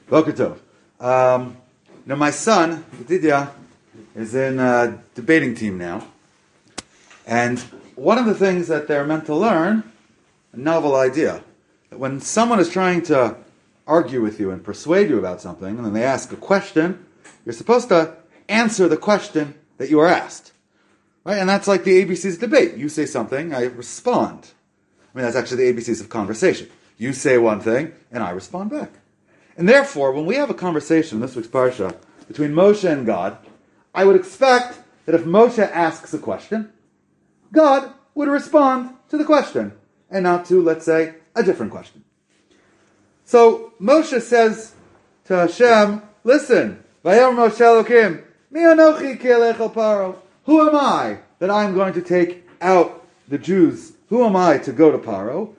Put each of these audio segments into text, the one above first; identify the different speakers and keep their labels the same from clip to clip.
Speaker 1: Boker Tov. Now my son, Yedidia, is in a debating team now. And one of the things that they're meant to learn, a novel idea, that when someone is trying to argue with you and persuade you about something, and then they ask a question, you're supposed to answer the question that you are asked. Right? And that's like the ABCs of debate. You say something, I respond. I mean, that's actually the ABCs of conversation. You say one thing, and I respond back. And therefore, when we have a conversation in this week's parsha between Moshe and God, I would expect that if Moshe asks a question, God would respond to the question, and not to, let's say, a different question. So Moshe says to Hashem, listen, Vayom Moshe Elokim, Mi anochi ki elech el paro. Who am I that I'm going to take out the Jews? Who am I to go to Paro?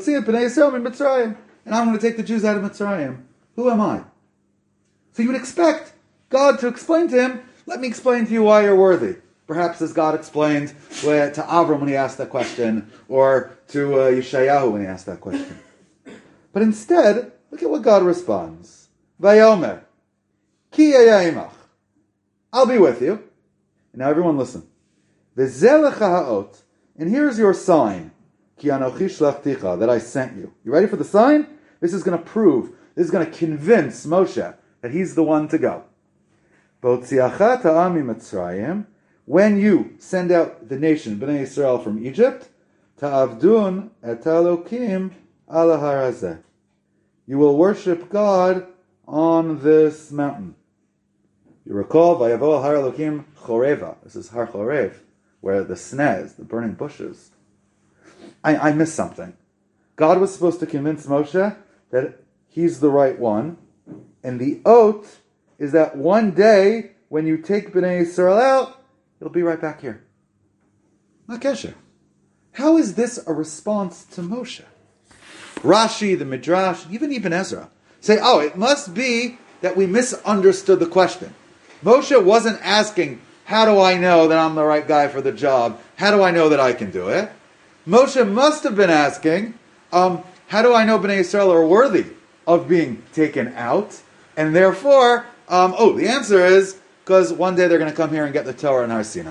Speaker 1: And I'm going to take the Jews out of Mitzrayim. Who am I? So you would expect God to explain to him, let me explain to you why you're worthy. Perhaps as God explained to Avram when he asked that question, or to Yeshayahu when he asked that question. But instead, look at what God responds. Vayomer, ki imach. I'll be with you. And now everyone listen. V'zeh lecha ha'ot. And here's your sign. Ki anochi shlachticha, that I sent you. You ready for the sign? This is going to prove, this is going to convince Moshe that he's the one to go. V'otziachat ha'am mitzrayim. When you send out the nation, Bnei Yisrael, from Egypt, ta'avdun et Elokim ala har hazeh. You will worship God on this mountain. You recall, Vayavo al har Elokim choreva. This is Har Chorev, where the snez, the burning bushes. I missed something. God was supposed to convince Moshe that he's the right one, and the oath is that one day, when you take Bnei Yisrael out, he'll be right back here. Makesha. How is this a response to Moshe? Rashi, the Midrash, even Ibn Ezra say, it must be that we misunderstood the question. Moshe wasn't asking, how do I know that I'm the right guy for the job? How do I know that I can do it? Moshe must have been asking, how do I know Bnei Yisrael are worthy of being taken out? And therefore, the answer is, because one day they're going to come here and get the Torah in Har Sinai.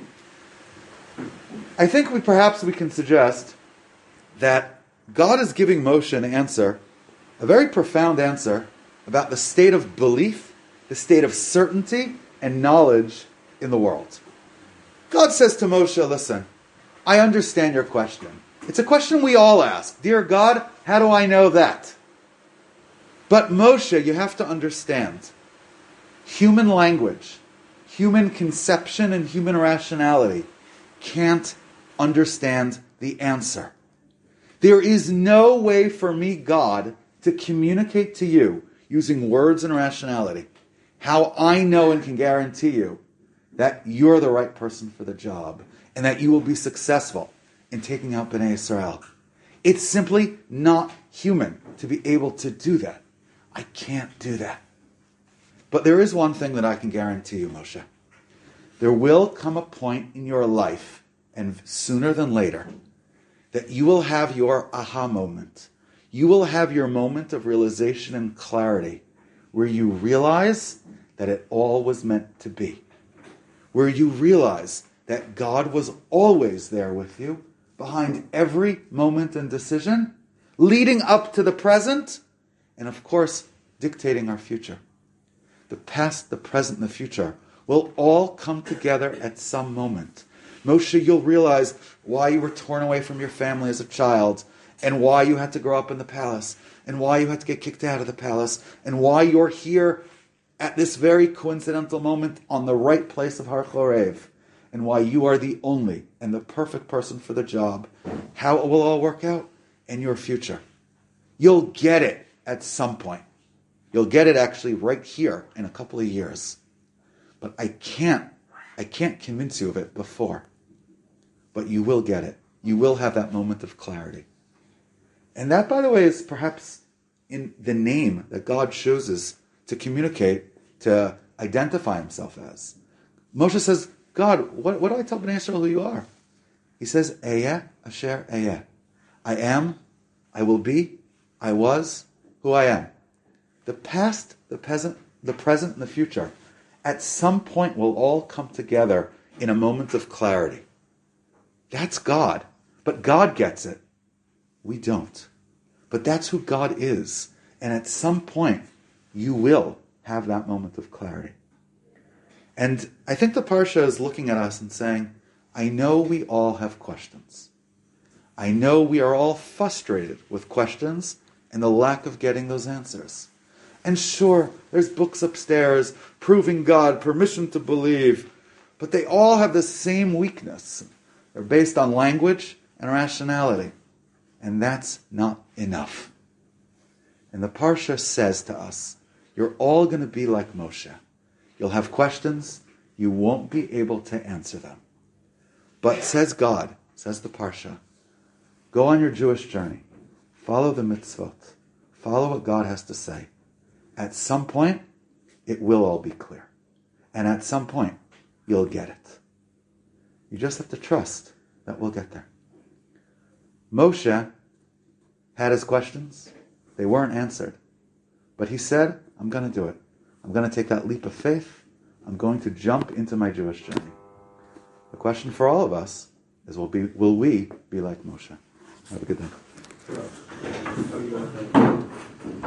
Speaker 1: I think perhaps we can suggest that God is giving Moshe an answer, a very profound answer, about the state of belief, the state of certainty and knowledge in the world. God says to Moshe, listen, I understand your question. It's a question we all ask. Dear God, how do I know that? But Moshe, you have to understand, human language, human conception, and human rationality can't understand the answer. There is no way for me, God, to communicate to you using words and rationality how I know and can guarantee you that you're the right person for the job and that you will be successful in taking out Bnei Yisrael. It's simply not human to be able to do that. I can't do that. But there is one thing that I can guarantee you, Moshe. There will come a point in your life, and sooner than later, that you will have your aha moment. You will have your moment of realization and clarity, where you realize that it all was meant to be. Where you realize that God was always there with you, behind every moment and decision, leading up to the present, and of course, dictating our future. The past, the present, and the future will all come together at some moment. Moshe, you'll realize why you were torn away from your family as a child, and why you had to grow up in the palace, and why you had to get kicked out of the palace, and why you're here at this very coincidental moment on the right place of Har Chorev, and why you are the only and the perfect person for the job. How it will all work out in your future. You'll get it at some point. You'll get it actually right here in a couple of years. But I can't convince you of it before. But you will get it. You will have that moment of clarity. And that, by the way, is perhaps in the name that God chooses to communicate, to identify himself as. Moshe says, God, what do I tell Bnei Yisrael who you are? He says, Eyeh Asher Eyeh. I am, I will be, I was who I am. the past, the present, and the future, at some point will all come together in a moment of clarity. That's God. But God gets it. We don't. But that's who God is. And at some point, you will have that moment of clarity. And I think the Parsha is looking at us and saying, I know we all have questions. I know we are all frustrated with questions and the lack of getting those answers. And sure, there's books upstairs proving God, permission to believe, but they all have the same weakness. They're based on language and rationality. And that's not enough. And the Parsha says to us, you're all going to be like Moshe. You'll have questions, you won't be able to answer them. But says God, says the Parsha, go on your Jewish journey. Follow the mitzvot. Follow what God has to say. At some point, it will all be clear. And at some point, you'll get it. You just have to trust that we'll get there. Moshe had his questions. They weren't answered. But he said, I'm going to do it. I'm going to take that leap of faith. I'm going to jump into my Jewish journey. The question for all of us is, will we be like Moshe? Have a good day.